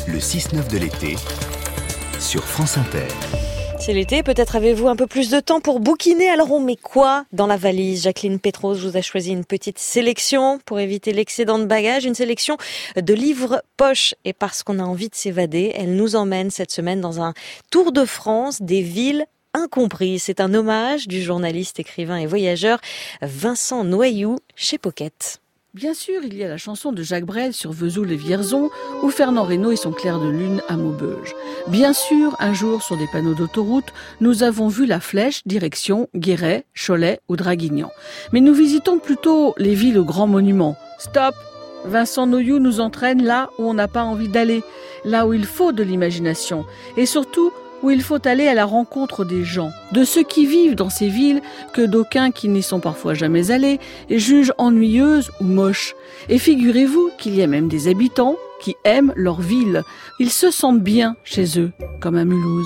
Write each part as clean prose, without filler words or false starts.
Le 6-9 de l'été sur France Inter. C'est l'été, peut-être avez-vous un peu plus de temps pour bouquiner, alors on met quoi dans la valise? Jacqueline Pétrose vous a choisi une petite sélection pour éviter l'excédent de bagages, une sélection de livres poche. Et parce qu'on a envie de s'évader, elle nous emmène cette semaine dans un tour de France des villes incomprises. C'est un hommage du journaliste, écrivain et voyageur Vincent Noailloux chez Pocket. Bien sûr, il y a la chanson de Jacques Brel sur Vesoul et Vierzon ou Fernand Reynaud et son clair de lune à Maubeuge. Bien sûr, un jour, sur des panneaux d'autoroute, nous avons vu la flèche direction Guéret, Cholet ou Draguignan. Mais nous visitons plutôt les villes aux grands monuments. Stop! Vincent Noailloux nous entraîne là où on n'a pas envie d'aller, là où il faut de l'imagination et surtout où il faut aller à la rencontre des gens, de ceux qui vivent dans ces villes que d'aucuns qui n'y sont parfois jamais allés jugent ennuyeuses ou moches. Et figurez-vous qu'il y a même des habitants qui aiment leur ville. Ils se sentent bien chez eux, comme à Mulhouse.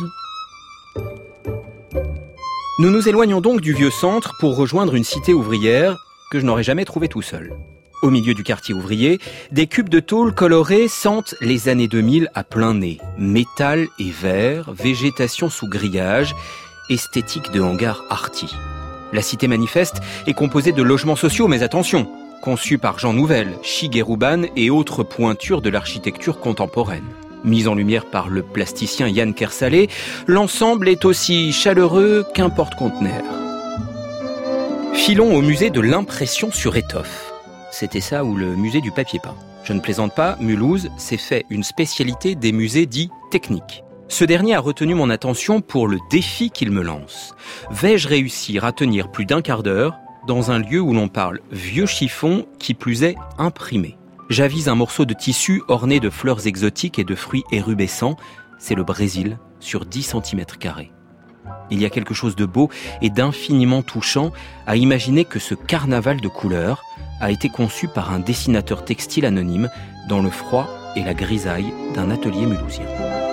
Nous nous éloignons donc du vieux centre pour rejoindre une cité ouvrière que je n'aurais jamais trouvée tout seul. Au milieu du quartier ouvrier, des cubes de tôle colorés sentent les années 2000 à plein nez. Métal et verre, végétation sous grillage, esthétique de hangar arty. La cité manifeste est composée de logements sociaux, mais attention, conçus par Jean Nouvel, Shigeru et autres pointures de l'architecture contemporaine. Mise en lumière par le plasticien Yann Kersalé, l'ensemble est aussi chaleureux qu'un porte-conteneur. Filons au musée de l'impression sur étoffe. C'était ça ou le musée du papier peint. Je ne plaisante pas, Mulhouse s'est fait une spécialité des musées dits techniques. Ce dernier a retenu mon attention pour le défi qu'il me lance. Vais-je réussir à tenir plus d'un quart d'heure dans un lieu où l'on parle vieux chiffon, qui plus est imprimé? J'avise un morceau de tissu orné de fleurs exotiques et de fruits érubescents. C'est le Brésil sur 10 cm². Il y a quelque chose de beau et d'infiniment touchant à imaginer que ce carnaval de couleurs a été conçu par un dessinateur textile anonyme dans le froid et la grisaille d'un atelier mulhousien.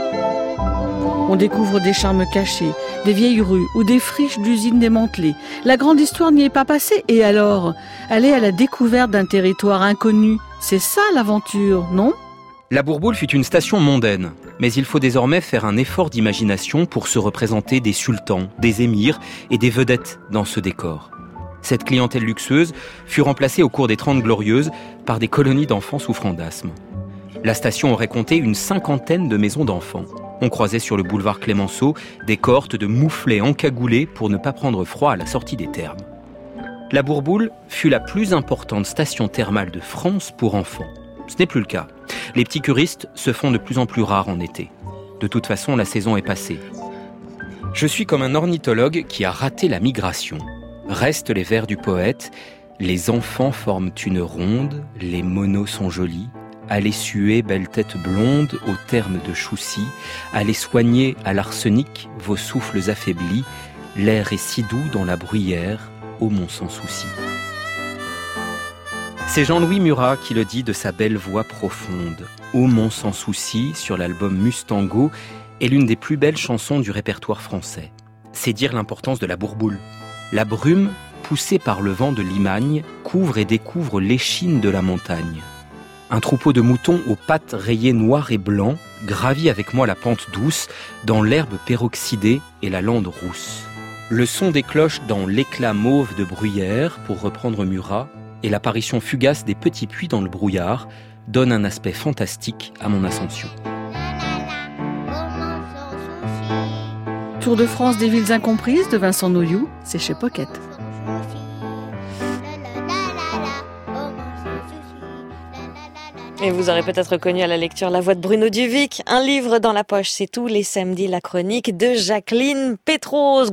On découvre des charmes cachés, des vieilles rues ou des friches d'usines démantelées. La grande histoire n'y est pas passée. Et alors, aller à la découverte d'un territoire inconnu, c'est ça l'aventure, non ? La Bourboule fut une station mondaine, mais il faut désormais faire un effort d'imagination pour se représenter des sultans, des émirs et des vedettes dans ce décor. Cette clientèle luxueuse fut remplacée au cours des 30 Glorieuses par des colonies d'enfants souffrant d'asthme. La station aurait compté une 50aine de maisons d'enfants. On croisait sur le boulevard Clémenceau des cohortes de mouflets encagoulés pour ne pas prendre froid à la sortie des thermes. La Bourboule fut la plus importante station thermale de France pour enfants. Ce n'est plus le cas. Les petits curistes se font de plus en plus rares en été. De toute façon, la saison est passée. Je suis comme un ornithologue qui a raté la migration. Restent les vers du poète, les enfants forment une ronde, les monos sont jolis, allez suer, belle tête blonde, au terme de Choucy, allez soigner à l'arsenic vos souffles affaiblis, l'air est si doux dans la bruyère, ô mon sans souci. C'est Jean-Louis Murat qui le dit de sa belle voix profonde. Ô mon sans souci, sur l'album Mustango, est l'une des plus belles chansons du répertoire français. C'est dire l'importance de la Bourboule. La brume, poussée par le vent de Limagne, couvre et découvre l'échine de la montagne. Un troupeau de moutons aux pattes rayées noir et blanc gravit avec moi la pente douce dans l'herbe peroxydée et la lande rousse. Le son des cloches dans l'éclat mauve de bruyère, pour reprendre Murat, et l'apparition fugace des petits puits dans le brouillard donnent un aspect fantastique à mon ascension. Tour de France des villes incomprises de Vincent Noailloux, c'est chez Pocket. Et vous aurez peut-être reconnu à la lecture la voix de Bruno Duvic. Un livre dans la poche, c'est tous les samedis, la chronique de Jacqueline Pétrose.